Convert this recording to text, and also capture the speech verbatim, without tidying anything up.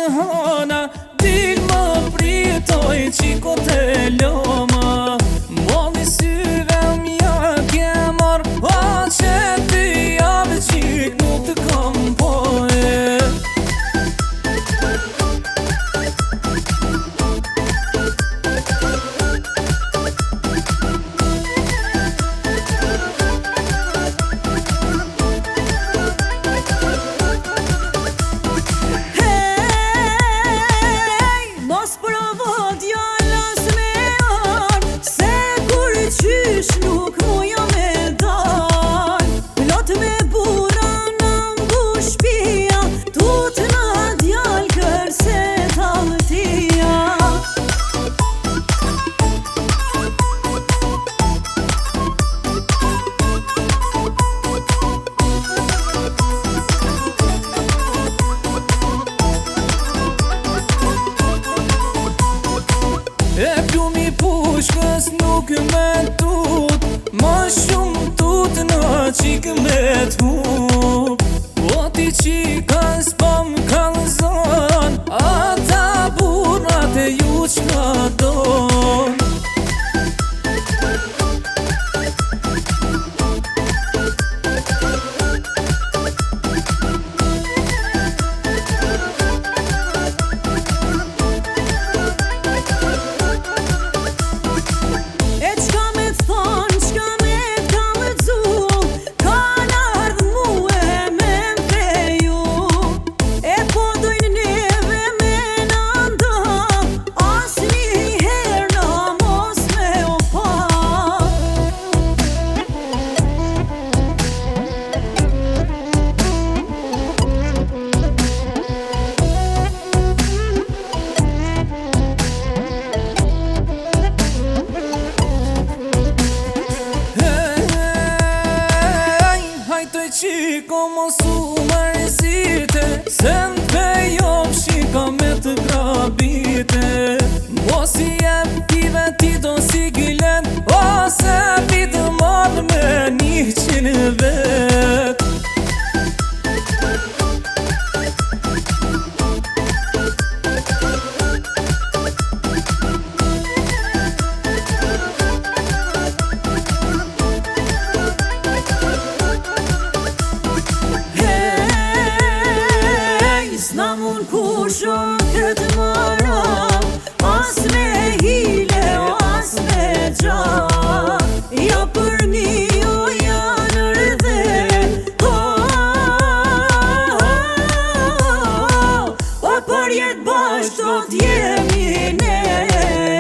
hana Dil më pritoj qikot e loma Moni syve mja ke mar A që ty jave qik nuk të kam poe Nuk muja me dal Lot me bura në mbu shpia Tut në djall kërse talëtia E plumi pushkës nuk me tut Ma shumë tut në qikë me t'hup Po ti qika s'pa m'kallëzon Ata burat e ju qka don Qiko mos u mërzite Se n'pe jo shika me të grabite Mos i jem pive ti do si gilen Ose pitë madh me një qinë vet S'na mun kusho këtë mara As me hile o as me gja Ja për një o janë rëdhe O për jetë bashkë do t'jemi ne